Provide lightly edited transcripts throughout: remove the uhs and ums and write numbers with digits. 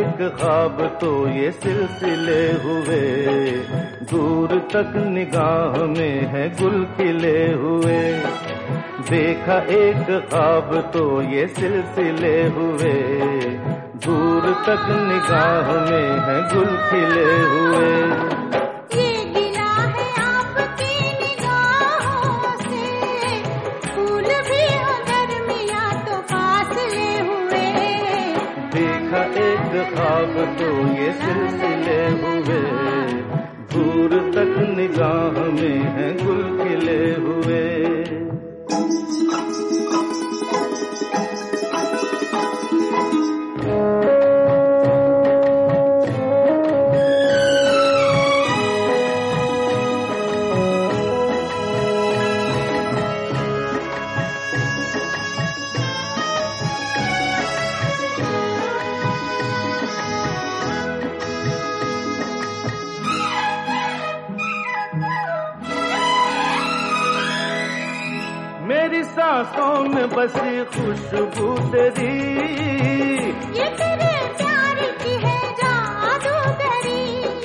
एक ख्वाब तो ये सिलसिले हुए, दूर तक निगाह में है गुल खिले हुए। देखा एक ख्वाब तो ये सिलसिले हुए, दूर तक निगाह में है गुल खिले हुए। ये गिला है आपकी निगाहों से, फूल भी हो दरमियां तो फासले हुए। देखा एक ख्वाब तो ये सिलसिले हुए, दूर तक निगाह में है गुल खिले हुए। मेरी सांसों में बसी खुशबू तेरी, ये तेरे प्यार की है जादूगरी।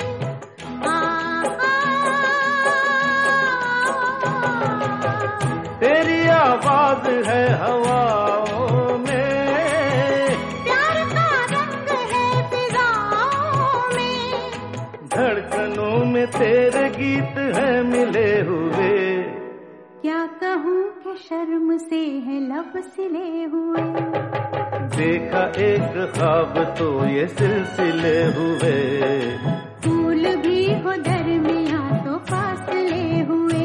तेरी आवाज है हवाओं में, प्यार का रंग है फिजाओं में। धड़कनों में तेरे गीत है मिले हुए। क्या कहूँ कि शर्म से है लब सिले हुए। देखा एक ख्वाब तो ये सिलसिले हुए, फूल भी हो दरमियां तो फासले हुए।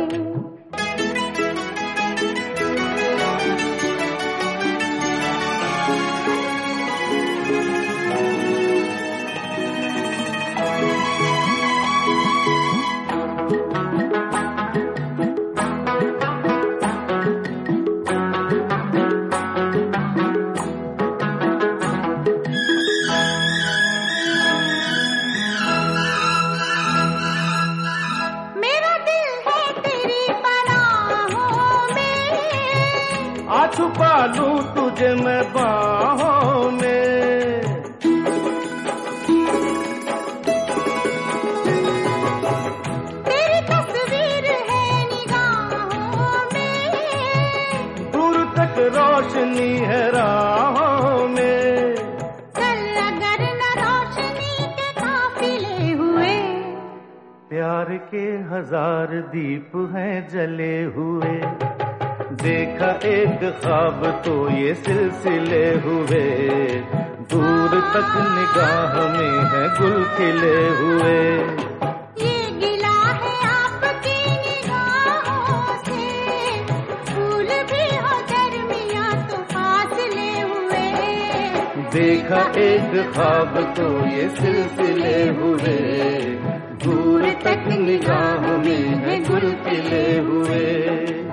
छुपा लूं तुझे मैं बाहों में, तेरी तस्वीर है निगाहों में। दूर तक रोशनी है राहों में। चल अगर न रोशनी के काफिले हुए। प्यार के हजार दीप हैं जले हुए। देखा एक ख्वाब तो ये सिलसिले हुए, दूर तक निगाह में है गुल खिले हुए। ये गिला है आपकी निगाहों से, फूल भी हो दरमियां तो फासले हुए। देखा एक ख्वाब तो ये सिलसिले हुए, दूर तक निगाह में है गुल खिले हुए।